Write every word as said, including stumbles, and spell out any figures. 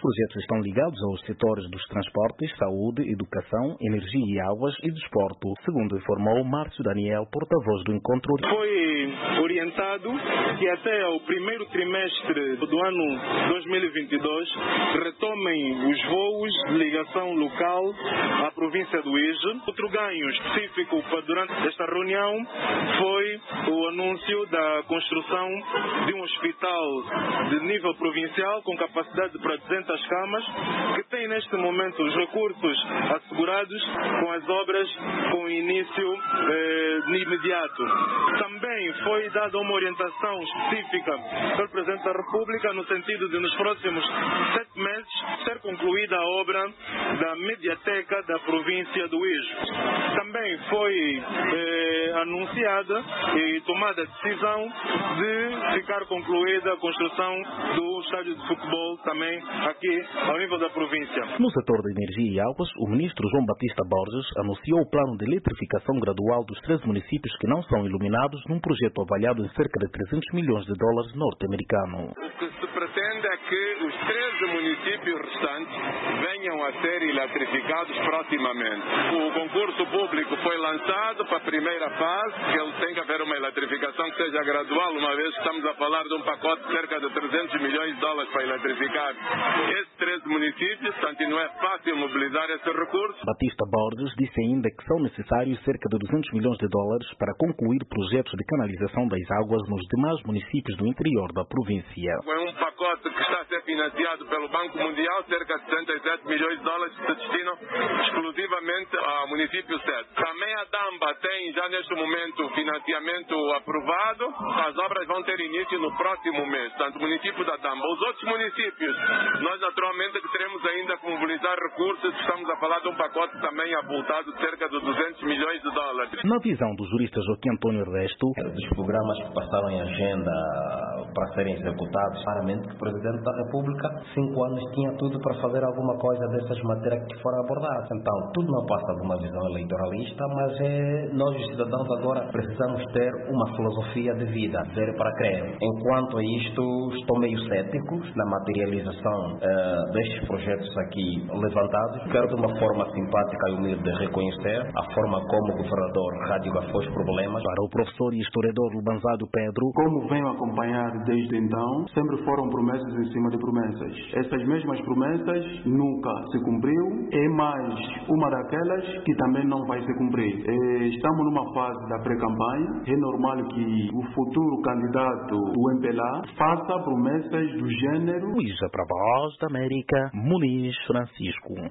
projetos estão ligados aos setores dos transportes, saúde, educação, energia e águas e desporto, segundo informou Márcio Daniel, porta-voz do encontro. Foi orientado que até o primeiro trimestre do ano dois mil e vinte e dois retomem os voos de ligação local à província do Ije. Outro ganho específico durante esta reunião foi o anúncio da construção de um hospital de nível provincial com capacidade para duzentas camas, que tem neste momento os recursos assegurados com as obras com início eh, imediato. Também foi dada uma orientação específica pelo Presidente da República no sentido de nos próximos sete meses ser concluída a obra da mediateca da província do Ije. Também foi eh, anunciada e tomada a decisão de ficar concluída a construção do estádio de futebol também aqui ao nível da província. No setor de energia e águas, o ministro João Batista Borges anunciou o plano de eletrificação gradual dos três municípios que não são iluminados num projeto avaliado em cerca de trezentos milhões de dólares norte-americanos. O que se pretende é que os treze municípios restantes venham a ser eletrificados proximamente. O concurso público foi lançado para a primeira fase, que ele tem que haver uma eletrificação que seja gradual, uma vez que estamos a falar de um pacote de cerca de trezentos milhões de dólares para eletrificar esses treze municípios, portanto não é fácil mobilizar esses recursos. Batista Borges disse ainda que são necessários cerca de duzentos milhões de dólares para concluir projetos de canalização das águas nos demais municípios do interior da província. É um pacote que está a ser financiado pelo Banco Mundial, cerca de setenta e sete milhões de dólares que se destinam exclusivamente ao município sede. Também a Damba tem já neste momento financiamento aprovado, as obras vão ter início no próximo mês, portanto o município da Damba. Os outros municípios, nós naturalmente que teremos ainda que mobilizar recursos, estamos a falar de um pacote também avultado de cerca de duzentos milhões de dólares. Na visão do jurista Joaquim Antônio Ernesto, dos programas que passaram em agenda para serem executados, claramente que o Presidente da República, cinco anos, tinha tudo para fazer alguma coisa dessas matérias que foram abordadas. Então, tudo não passa de uma visão eleitoralista, mas é, nós os cidadãos agora precisamos ter uma filosofia de vida, ver para crer. Enquanto a isto, estou meio cético na materialização uh, destes projetos aqui levantados. Quero de uma forma simpática e humilde reconhecer a forma como o governador radiografou os problemas. Para o professor e historiador Lubanzado Pedro, como venho acompanhar desde então, sempre foram promessas em cima de promessas. Essas mesmas promessas nunca se cumpriu, é mais uma daquelas que também não vai se cumprir. Estamos numa fase da pré-campanha, é normal que o futuro candidato do M P L A faça promessas do gênero. Luísa para a Voz da América, Muniz Francisco.